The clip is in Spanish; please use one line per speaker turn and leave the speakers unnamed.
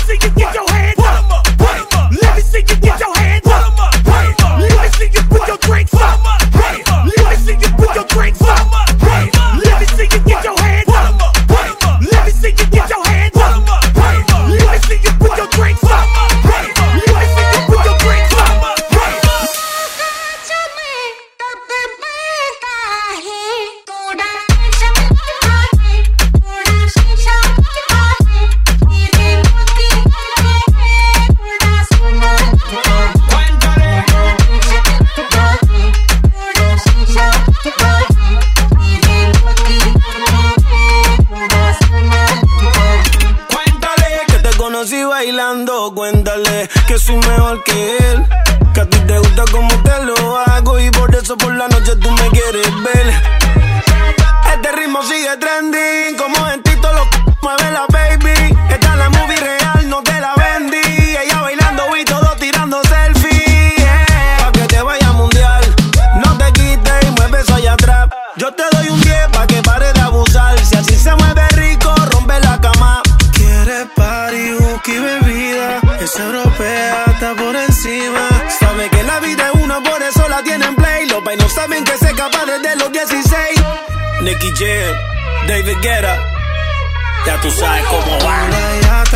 see you get your hands up. Let me see you get your hands up. Let me see you put your drinks up. Let me see you put your drinks up. Let me see you get your hands up. Let me see you get your hands up. Let me see you put your drinks up. Let me see you put your drinks up.
Conocí bailando, cuéntale que soy mejor que él. Que a ti te gusta como te lo hago y por eso por la noche tú me quieres ver. Este ritmo sigue trending, como en Tito lo mueve la baby. Esta es la movie real, no te la vendí. Ella bailando y todo tirando selfie. Pa' que te vaya mundial, no te quites y mueve eso allá atrás. Yo te doy un 10 pa' que pare de abusar. Si así se mueve rico, rompe la cama. Quiere party, whisky, bebida. Es europea, está por encima. Sabe que la vida es una, por eso la tienen play. Los pais no saben que se escapa desde los 16. Nicky Jam, David Guetta. Ya tú sabes cómo va.